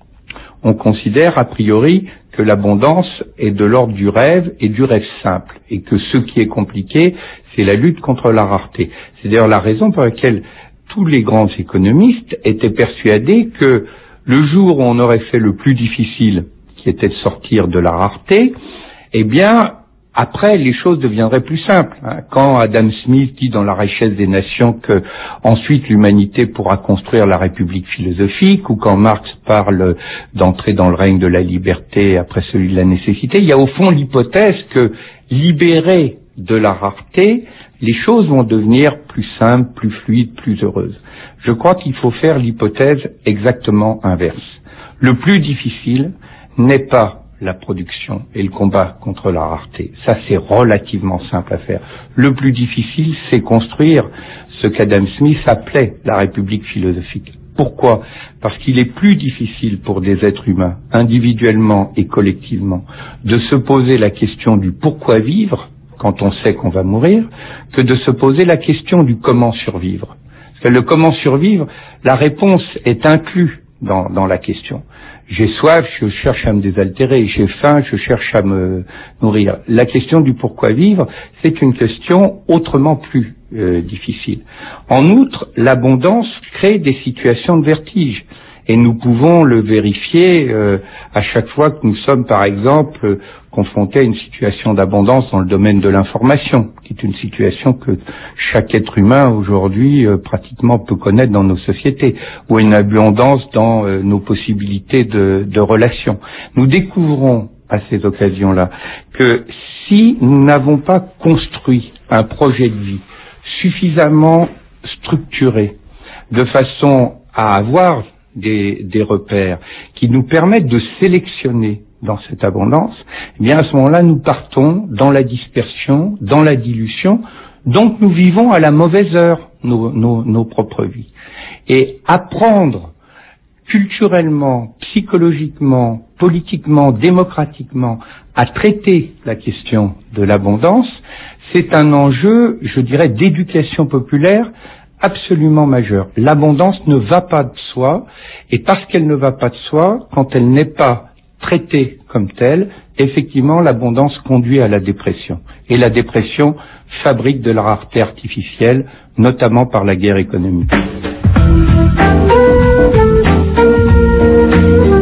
on considère a priori que l'abondance est de l'ordre du rêve et du rêve simple, et que ce qui est compliqué, c'est la lutte contre la rareté. C'est d'ailleurs la raison pour laquelle tous les grands économistes étaient persuadés que le jour où on aurait fait le plus difficile, qui était de sortir de la rareté, eh bien, après, les choses deviendraient plus simples. Quand Adam Smith dit dans La richesse des nations que ensuite l'humanité pourra construire la République philosophique, ou quand Marx parle d'entrer dans le règne de la liberté après celui de la nécessité, il y a au fond l'hypothèse que, libérés de la rareté, les choses vont devenir plus simples, plus fluides, plus heureuses. Je crois qu'il faut faire l'hypothèse exactement inverse. Le plus difficile n'est pas la production et le combat contre la rareté. Ça, c'est relativement simple à faire. Le plus difficile, c'est construire ce qu'Adam Smith appelait la République philosophique. Pourquoi ? Parce qu'il est plus difficile pour des êtres humains, individuellement et collectivement, de se poser la question du pourquoi vivre, quand on sait qu'on va mourir, que de se poser la question du comment survivre. Parce que le comment survivre, la réponse est inclue dans la question. J'ai soif, je cherche à me désaltérer. J'ai faim, je cherche à me nourrir. La question du pourquoi vivre, c'est une question autrement plus difficile. En outre, l'abondance crée des situations de vertige. Et nous pouvons le vérifier à chaque fois que nous sommes, par exemple, confrontés à une situation d'abondance dans le domaine de l'information, qui est une situation que chaque être humain aujourd'hui pratiquement peut connaître dans nos sociétés, ou une abondance dans nos possibilités de relations. Nous découvrons à ces occasions-là que si nous n'avons pas construit un projet de vie suffisamment structuré, de façon à avoir des repères qui nous permettent de sélectionner dans cette abondance, eh bien à ce moment-là, nous partons dans la dispersion, dans la dilution, donc nous vivons à la mauvaise heure nos propres vies. Et apprendre culturellement, psychologiquement, politiquement, démocratiquement à traiter la question de l'abondance, c'est un enjeu, je dirais, d'éducation populaire absolument majeur. L'abondance ne va pas de soi, et parce qu'elle ne va pas de soi, quand elle n'est pas traitée comme telle, effectivement, l'abondance conduit à la dépression. Et la dépression fabrique de la rareté artificielle, notamment par la guerre économique.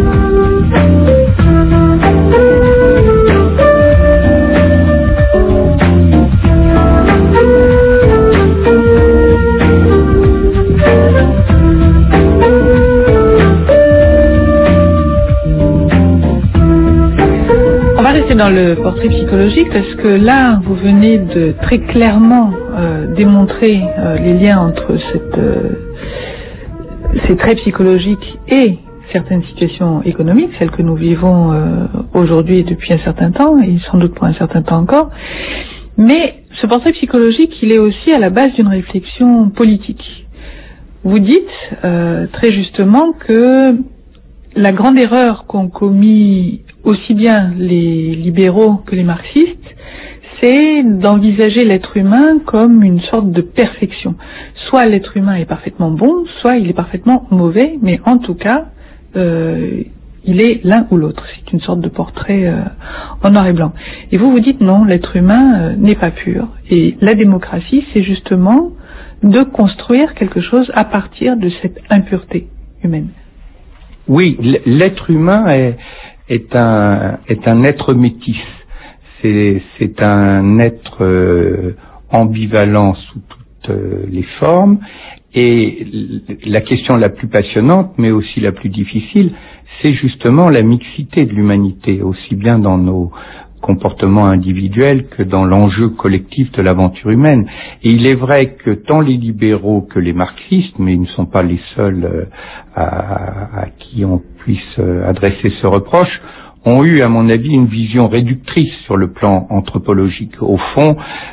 dans le portrait psychologique, parce que là, vous venez de très clairement démontrer les liens entre ces traits psychologiques et certaines situations économiques, celles que nous vivons aujourd'hui depuis un certain temps, et sans doute pour un certain temps encore. Mais ce portrait psychologique, il est aussi à la base d'une réflexion politique. Vous dites très justement que la grande erreur qu'ont commis aussi bien les libéraux que les marxistes, c'est d'envisager l'être humain comme une sorte de perfection. Soit l'être humain est parfaitement bon, soit il est parfaitement mauvais, mais en tout cas, il est l'un ou l'autre. C'est une sorte de portrait en noir et blanc. Et vous dites non, l'être humain n'est pas pur. Et la démocratie, c'est justement de construire quelque chose à partir de cette impureté humaine. Oui, l'être humain est un être métis. C'est un être ambivalent sous toutes les formes. Et la question la plus passionnante, mais aussi la plus difficile, c'est justement la mixité de l'humanité, aussi bien dans nos comportements individuels que dans l'enjeu collectif de l'aventure humaine. Et il est vrai que tant les libéraux que les marxistes, mais ils ne sont pas les seuls à qui on puisse adresser ce reproche, ont eu, à mon avis, une vision réductrice sur le plan anthropologique. Au fond,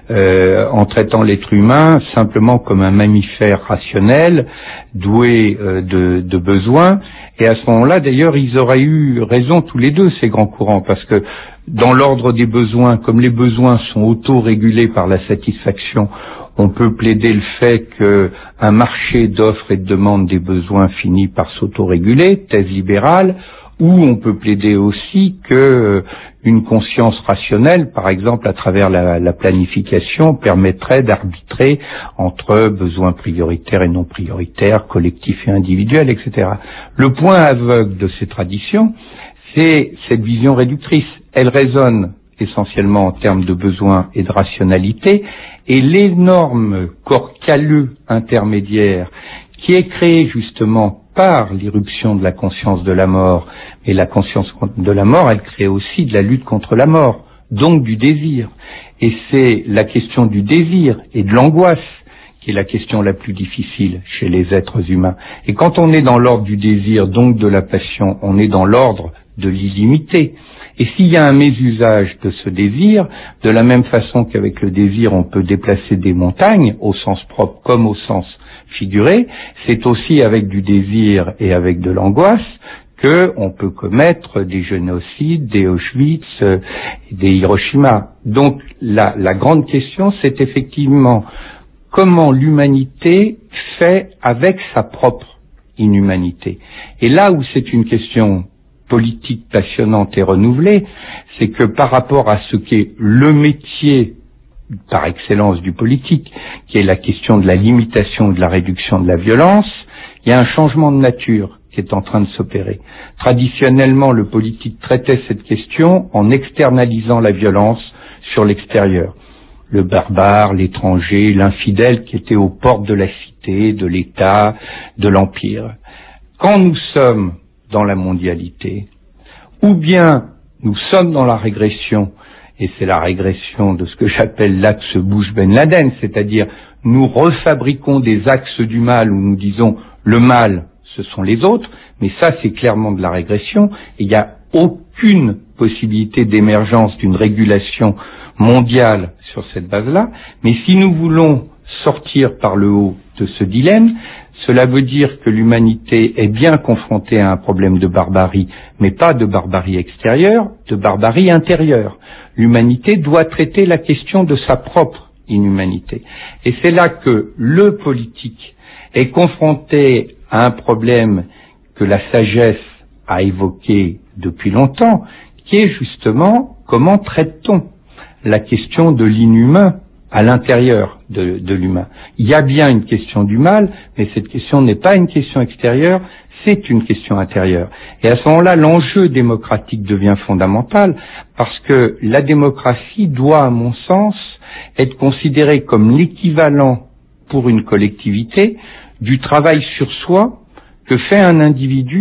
en traitant l'être humain simplement comme un mammifère rationnel, doué de besoins. Et à ce moment-là, d'ailleurs, ils auraient eu raison tous les deux, ces grands courants, parce que dans l'ordre des besoins, comme les besoins sont auto-régulés par la satisfaction, on peut plaider le fait qu'un marché d'offres et de demandes des besoins finit par s'auto-réguler, thèse libérale, ou on peut plaider aussi que une conscience rationnelle, par exemple à travers la planification, permettrait d'arbitrer entre besoins prioritaires et non prioritaires, collectifs et individuels, etc. Le point aveugle de ces traditions, c'est cette vision réductrice. Elle résonne essentiellement en termes de besoins et de rationalité, et l'énorme corps calleux intermédiaire qui est créé justement par l'irruption de la conscience de la mort, et la conscience de la mort, elle crée aussi de la lutte contre la mort, donc du désir. Et c'est la question du désir et de l'angoisse qui est la question la plus difficile chez les êtres humains. Et quand on est dans l'ordre du désir, donc de la passion, on est dans l'ordre de l'illimité. Et s'il y a un mésusage de ce désir, de la même façon qu'avec le désir on peut déplacer des montagnes, au sens propre comme au sens figuré, c'est aussi avec du désir et avec de l'angoisse qu'on peut commettre des génocides, des Auschwitz, des Hiroshima. Donc la grande question, c'est effectivement comment l'humanité fait avec sa propre inhumanité. Et là où c'est une question politique passionnante et renouvelée, c'est que par rapport à ce qu'est le métier par excellence du politique, qui est la question de la limitation et de la réduction de la violence, il y a un changement de nature qui est en train de s'opérer. Traditionnellement, le politique traitait cette question en externalisant la violence sur l'extérieur. Le barbare, l'étranger, l'infidèle qui était aux portes de la cité, de l'État, de l'Empire. Quand nous sommes dans la mondialité, ou bien nous sommes dans la régression, et c'est la régression de ce que j'appelle l'axe Bush-Ben Laden, c'est-à-dire nous refabriquons des axes du mal où nous disons le mal, ce sont les autres, mais ça c'est clairement de la régression, et il n'y a aucune possibilité d'émergence d'une régulation mondiale sur cette base-là, mais si nous voulons sortir par le haut de ce dilemme, cela veut dire que l'humanité est bien confrontée à un problème de barbarie, mais pas de barbarie extérieure, de barbarie intérieure. L'humanité doit traiter la question de sa propre inhumanité. Et c'est là que le politique est confronté à un problème que la sagesse a évoqué depuis longtemps, qui est justement comment traite-t-on la question de l'inhumain à l'intérieur de l'humain. Il y a bien une question du mal, mais cette question n'est pas une question extérieure, c'est une question intérieure. Et à ce moment-là, l'enjeu démocratique devient fondamental, parce que la démocratie doit, à mon sens, être considérée comme l'équivalent pour une collectivité du travail sur soi que fait un individu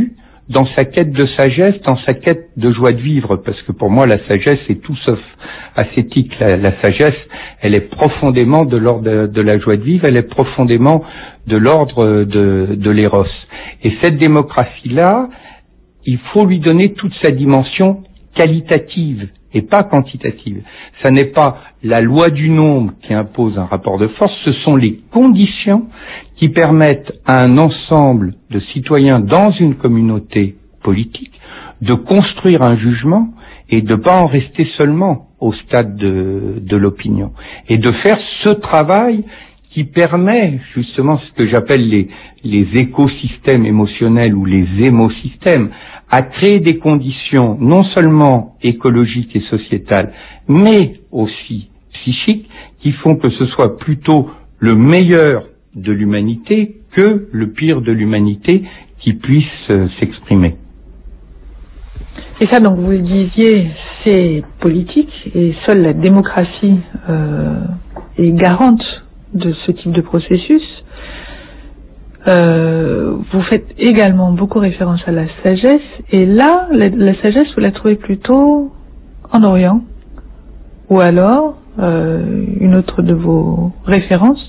dans sa quête de sagesse, dans sa quête de joie de vivre, parce que pour moi la sagesse est tout sauf ascétique. La sagesse, elle est profondément de l'ordre de la joie de vivre, elle est profondément de l'ordre de l'éros. Et cette démocratie-là, il faut lui donner toute sa dimension qualitative et pas quantitative. Ça n'est pas la loi du nombre qui impose un rapport de force, ce sont les conditions qui permettent à un ensemble de citoyens dans une communauté politique de construire un jugement et de ne pas en rester seulement au stade de l'opinion. Et de faire ce travail qui permet justement ce que j'appelle les écosystèmes émotionnels ou les émosystèmes, à créer des conditions non seulement écologiques et sociétales, mais aussi psychiques, qui font que ce soit plutôt le meilleur de l'humanité que le pire de l'humanité qui puisse s'exprimer. Et ça, donc, vous le disiez, c'est politique, et seule la démocratie est garante de ce type de processus. Vous faites également beaucoup référence à la sagesse, et là, la sagesse, vous la trouvez plutôt en Orient, ou alors, une autre de vos références,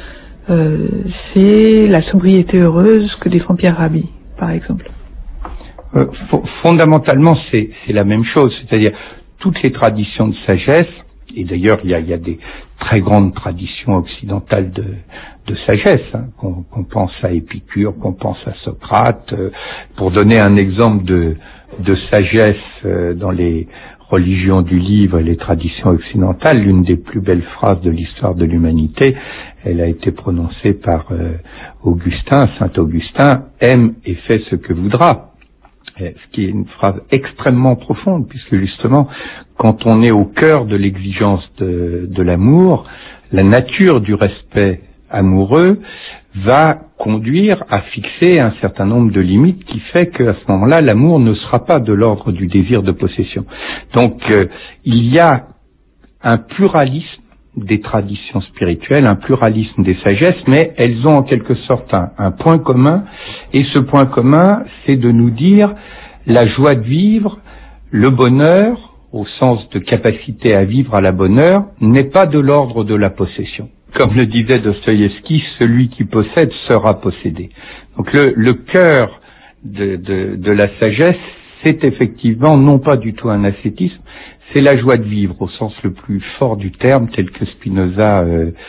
c'est la sobriété heureuse que défend Pierre Rabhi, par exemple. Fondamentalement, c'est la même chose, c'est-à-dire toutes les traditions de sagesse, et d'ailleurs il y a des très grandes traditions occidentales de sagesse, hein, qu'on pense à Épicure, qu'on pense à Socrate. Pour donner un exemple de sagesse dans les religions du livre et les traditions occidentales, l'une des plus belles phrases de l'histoire de l'humanité, elle a été prononcée par Augustin, saint Augustin: aime et fais ce que voudras. Ce qui est une phrase extrêmement profonde, puisque justement, quand on est au cœur de l'exigence de l'amour, la nature du respect amoureux va conduire à fixer un certain nombre de limites qui fait qu'à ce moment-là, l'amour ne sera pas de l'ordre du désir de possession. Donc, il y a un pluralisme des traditions spirituelles, un pluralisme des sagesses, mais elles ont en quelque sorte un point commun, et ce point commun, c'est de nous dire la joie de vivre, le bonheur, au sens de capacité à vivre à la bonne heure, n'est pas de l'ordre de la possession. Comme le disait Dostoïevski, celui qui possède sera possédé. Donc le cœur de la sagesse, c'est effectivement non pas du tout un ascétisme, c'est la joie de vivre au sens le plus fort du terme, tel que Spinoza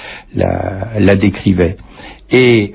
la décrivait. Et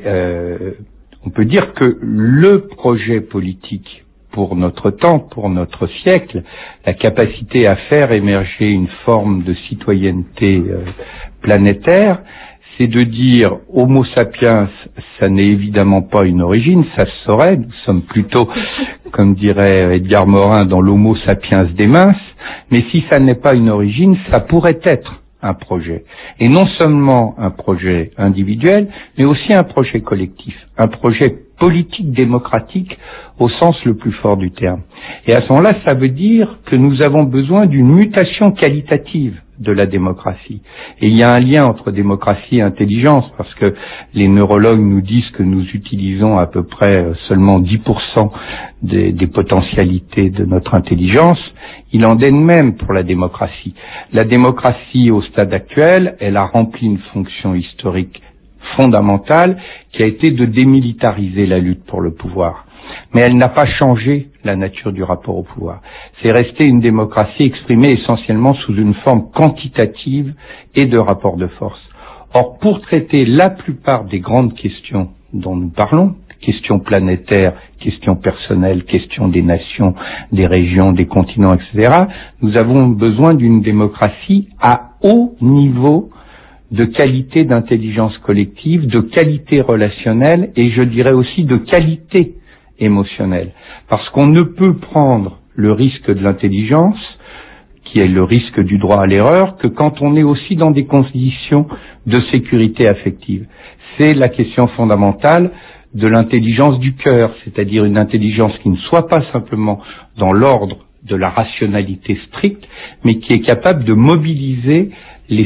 on peut dire que le projet politique pour notre temps, pour notre siècle, la capacité à faire émerger une forme de citoyenneté planétaire, c'est de dire Homo sapiens, ça n'est évidemment pas une origine, ça se saurait, nous sommes plutôt, comme dirait Edgar Morin, dans l'Homo sapiens des minces, mais si ça n'est pas une origine, ça pourrait être un projet. Et non seulement un projet individuel, mais aussi un projet collectif, un projet politique démocratique au sens le plus fort du terme. Et à ce moment-là, ça veut dire que nous avons besoin d'une mutation qualitative de la démocratie. Et il y a un lien entre démocratie et intelligence, parce que les neurologues nous disent que nous utilisons à peu près seulement 10% des potentialités de notre intelligence. Il en est de même pour la démocratie. La démocratie, au stade actuel, elle a rempli une fonction historique fondamentale qui a été de démilitariser la lutte pour le pouvoir. Mais elle n'a pas changé la nature du rapport au pouvoir. C'est resté une démocratie exprimée essentiellement sous une forme quantitative et de rapport de force. Or, pour traiter la plupart des grandes questions dont nous parlons, questions planétaires, questions personnelles, questions des nations, des régions, des continents, etc., nous avons besoin d'une démocratie à haut niveau de qualité d'intelligence collective, de qualité relationnelle et je dirais aussi de qualité émotionnelle. Parce qu'on ne peut prendre le risque de l'intelligence, qui est le risque du droit à l'erreur, que quand on est aussi dans des conditions de sécurité affective. C'est la question fondamentale de l'intelligence du cœur, c'est-à-dire une intelligence qui ne soit pas simplement dans l'ordre de la rationalité stricte, mais qui est capable de mobiliser les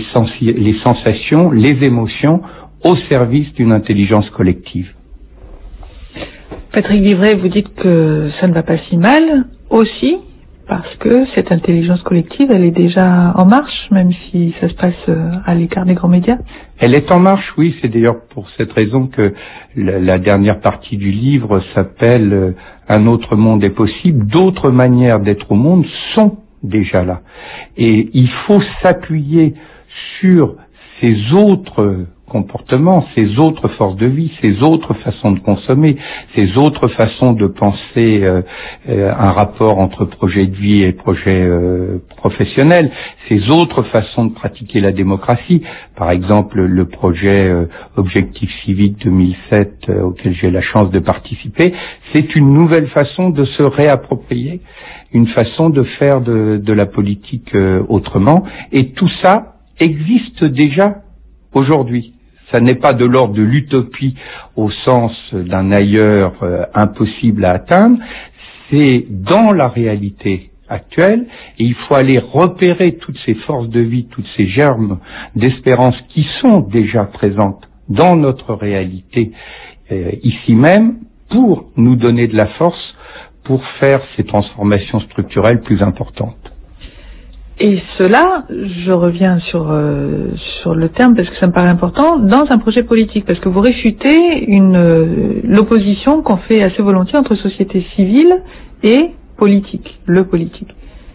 sensations, les émotions au service d'une intelligence collective. Patrick Vivray, vous dites que ça ne va pas si mal aussi parce que cette intelligence collective, elle est déjà en marche, même si ça se passe à l'écart des grands médias. Elle est en marche, oui. C'est d'ailleurs pour cette raison que la dernière partie du livre s'appelle « Un autre monde est possible ». D'autres manières d'être au monde sont déjà là. Et il faut s'appuyer sur ces autres comportements, ces autres forces de vie, ces autres façons de consommer, ces autres façons de penser un rapport entre projet de vie et projet professionnel, ces autres façons de pratiquer la démocratie. Par exemple, le projet Objectif Civique 2007 auquel j'ai la chance de participer, c'est une nouvelle façon de se réapproprier, une façon de faire de la politique autrement. Et tout ça existe déjà aujourd'hui. Ça n'est pas de l'ordre de l'utopie au sens d'un ailleurs impossible à atteindre, c'est dans la réalité actuelle et il faut aller repérer toutes ces forces de vie, toutes ces germes d'espérance qui sont déjà présentes dans notre réalité ici même pour nous donner de la force pour faire ces transformations structurelles plus importantes. Et cela, je reviens sur le terme parce que ça me paraît important, dans un projet politique, parce que vous réfutez l'opposition qu'on fait assez volontiers entre société civile et politique, le politique.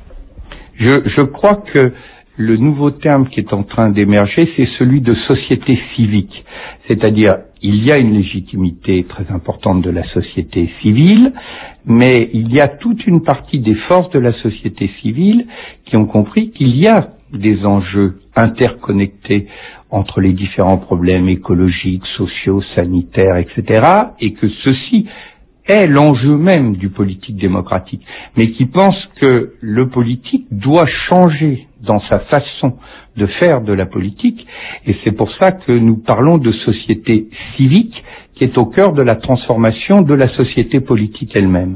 Je crois que le nouveau terme qui est en train d'émerger, c'est celui de société civique. C'est-à-dire, il y a une légitimité très importante de la société civile, mais il y a toute une partie des forces de la société civile qui ont compris qu'il y a des enjeux interconnectés entre les différents problèmes écologiques, sociaux, sanitaires, etc., et que ceci est l'enjeu même du politique démocratique, mais qui pense que le politique doit changer dans sa façon de faire de la politique, et c'est pour ça que nous parlons de société civique qui est au cœur de la transformation de la société politique elle-même.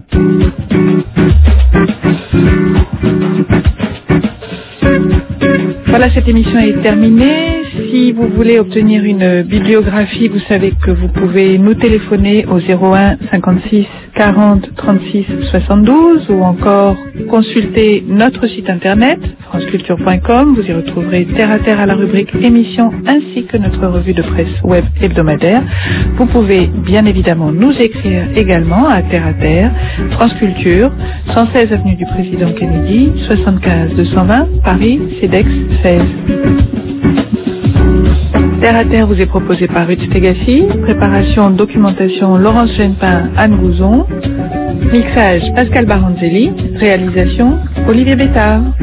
Voilà, cette émission est terminée. Si vous voulez obtenir une bibliographie, vous savez que vous pouvez nous téléphoner au 01 56 40 36 72 ou encore consulter notre site internet franceculture.com. Vous y retrouverez Terre à Terre à la rubrique émission ainsi que notre revue de presse web hebdomadaire. Vous pouvez bien évidemment nous écrire également à Terre, France Culture, 116 avenue du Président Kennedy, 75 220 Paris, CEDEX 16. Terre à Terre vous est proposé par Ruth Stegassi, préparation, documentation Laurence Genepin, Anne Gouzon, mixage Pascal Baranzelli, réalisation Olivier Bétard.